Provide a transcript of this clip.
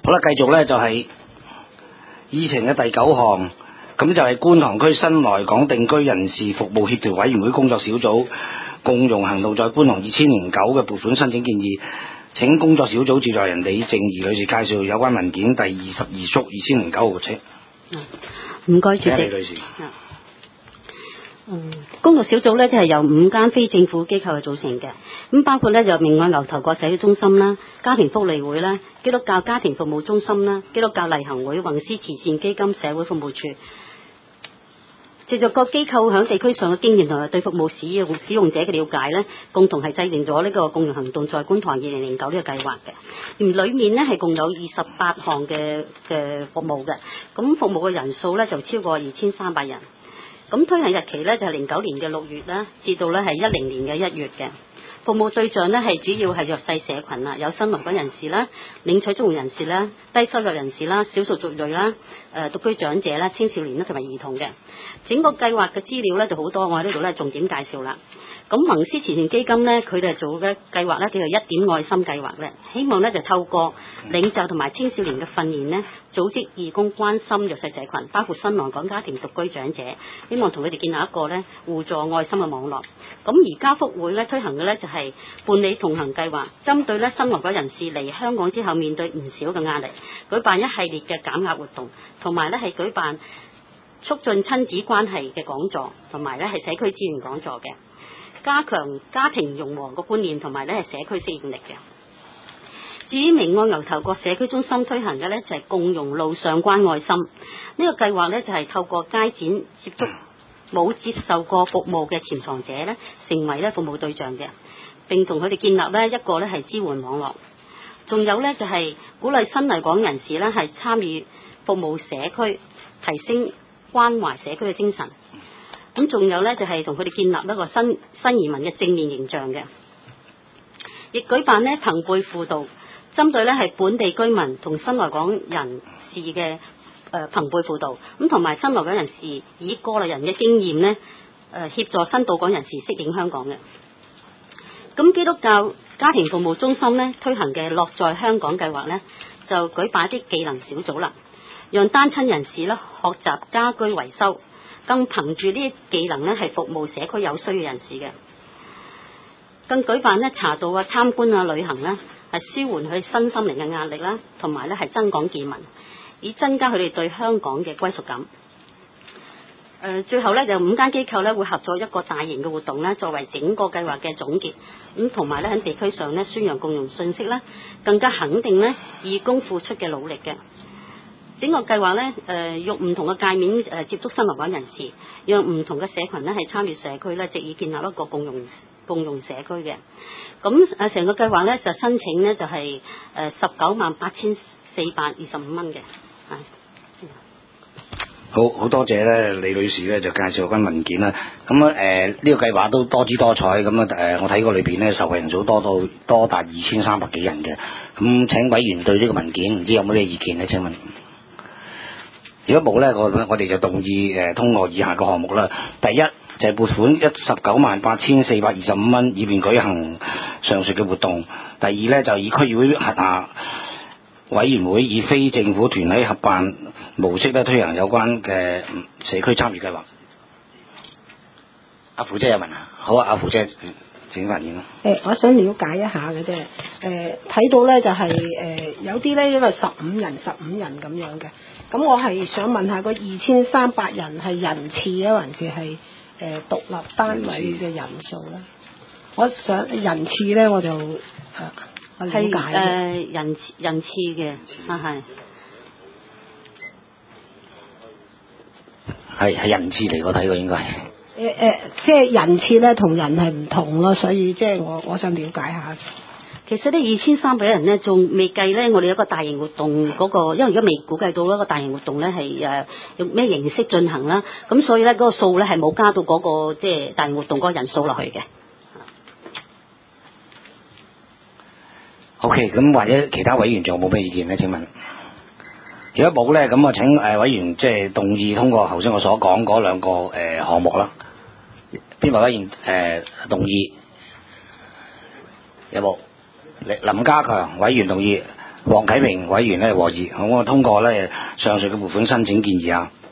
好啦，繼續咧就係議程嘅第9項，咁就係觀塘區新來港定居人士服務協調委員會工作小組共融行動在觀塘2009嘅撥款申請建議。請工作小組召集人李靜儀女士介紹有關文件第22束2009號請。 唔該，主席。 李女士。 工作小組呢，即係由5間非政府機構去組成嘅，咁包括呢，就明愛牛頭角社區中心啦、家庭福利會啦、基督教家庭服務中心啦、基督教勵行會、宏師慈善基金、社會服務處。藉著各機構響地區上嘅經驗同埋對服務使用者嘅了解呢，共同係制定咗呢個共融行動在觀塘2009呢個計劃嘅。而裡面呢係共有28項嘅服務嘅，咁服務嘅人數呢就超過2300人。咁推行日期呢就係09年嘅6月啦，至到呢係10年嘅1月嘅。服務對象呢係主要係弱勢社群啦，有新來港人士啦、領取綜援人士啦、低收入人士啦、少數族裔啦、獨居長者啦、青少年啦同埋兒童嘅。整個計劃嘅資料呢就好多，我喺呢度呢重點介紹啦。咁宏師慈善基金呢，佢哋做嘅計劃呢叫做一點愛心計劃呢，希望呢就透過領袖同埋青少年嘅訓練呢，組織義工關心弱勢社群，包括新來港家庭獨居長者，希望同佢哋建立一個呢互助愛心嘅網絡。咁而家福會呢推行嘅呢就係伴你同行計劃，針對呢新來港人士嚟香港之後面對唔少嘅壓力，舉辦一系列嘅減壓活動，同埋呢係舉辦促進親子關係嘅講座，同埋呢係社區資源講座嘅。加強家庭融和嘅觀念，同埋咧係社區適應力嘅。至於明愛牛頭角社區中心推行嘅咧就係共融路上關愛心呢個計劃咧，就係透過街展接觸冇接受過服務嘅潛藏者咧，成為咧服務對象嘅，並同佢哋建立咧一個咧係支援網絡。仲有咧就係鼓勵新來港人士咧係參與服務社區，提升關懷社區嘅精神。咁仲有呢，就係同佢哋建立一個新移民嘅正面形象嘅，亦舉辦呢朋輩輔導，針對呢係本地居民同新來港人士嘅朋輩輔導，咁同埋新來港人士以過來人嘅經驗呢協助新到港人士適應香港嘅。咁基督教家庭服務中心呢推行嘅樂在香港計劃呢，就舉辦一啲技能小組啦，讓單親人士呢學習家居維修。更憑住呢啲技能呢係服務社區有需要人士嘅，更舉辦呢茶道啊、參觀啊、旅行呢係舒緩佢身心靈嘅壓力啦，同埋呢係增廣見聞，以增加佢哋對香港嘅歸屬感。最後呢，就5間機構呢會合作一個大型嘅活動呢，作為整個計劃嘅總結，咁同埋呢喺地區上呢宣揚共融信息啦，更加肯定呢義工付出嘅努力嘅。整個計劃呢，用唔同嘅界面接觸新來港人士，讓唔同嘅社群呢係參與社區呢，藉以建立一個共融社區嘅。咁成個計劃呢，就申請呢就係198425蚊嘅。 好多謝咧李女士咧就介紹嗰份文件啦。咁呢個計劃都多姿多彩，咁我睇過裏邊呢受惠人數多達2300幾人嘅。咁請委員對呢個文件唔知有冇咩意見呢？請問？如果冇呢，我哋就動議通過以下嘅項目啦。第一就係撥款198425蚊，以便舉行上述嘅活動。第二呢，就以區議會轄下委員會以非政府團體合辦模式咧推行有關嘅社區參與計劃。阿傅姐有問啊？好啊，阿傅姐請發言啦。 我想了解一下嘅啫。睇到咧就係有啲咧因為15人咁樣嘅。咁我係想問下個2300人係人次啊，還是係獨立單位嘅人數咧？我想人次咧我就我了解係人次嘅係人次嚟，我睇過應該係。 即係人次咧同人係唔同咯，所以即係我想了解下。 其實呢2300人呢，仲未計呢。我哋有一個大型活動嗰個，因為而家未估計到一個大型活動呢係用咩形式進行啦，咁所以呢，嗰個數呢係冇加到嗰個即係大型活動嗰個人數落去嘅。 OK， 咁或者其他委員仲有冇咩意見呢？請問？如果冇呢，咁我請委員即係動議通過頭先我所講嗰兩個項目啦。邊位委員動議？有冇？林家強委員動議， 黃啟明委員咧和議，咁我通過咧上述嘅撥款申請建議啊。